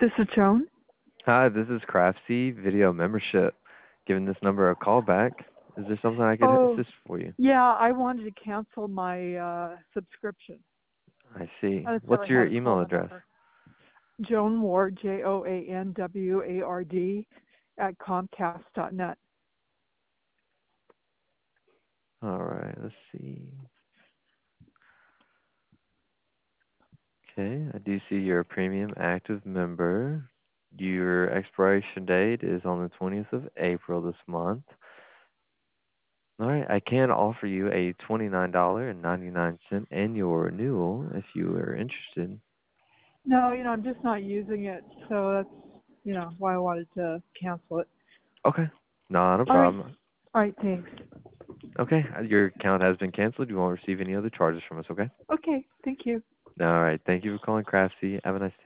This is Joan. Hi, this is Craftsy Video Membership. Giving this number a call back. Is there something I could Oh, assist for you? yeah, I wanted to cancel my subscription. I see. I just What's never your had to call email the address? number. Joan Ward, JoanWard at Comcast.net. All right, let's see. Okay, I do see you're a premium active member. Your expiration date is on the 20th of April this month. All right, I can offer you a $29.99 annual renewal if you are interested. No, I'm just not using it, so that's, why I wanted to cancel it. Okay, not a All right. problem. All right, thanks. Okay, your account has been canceled. You won't receive any other charges from us, okay? Okay, thank you. All right, thank you for calling Craftsy. Have a nice day.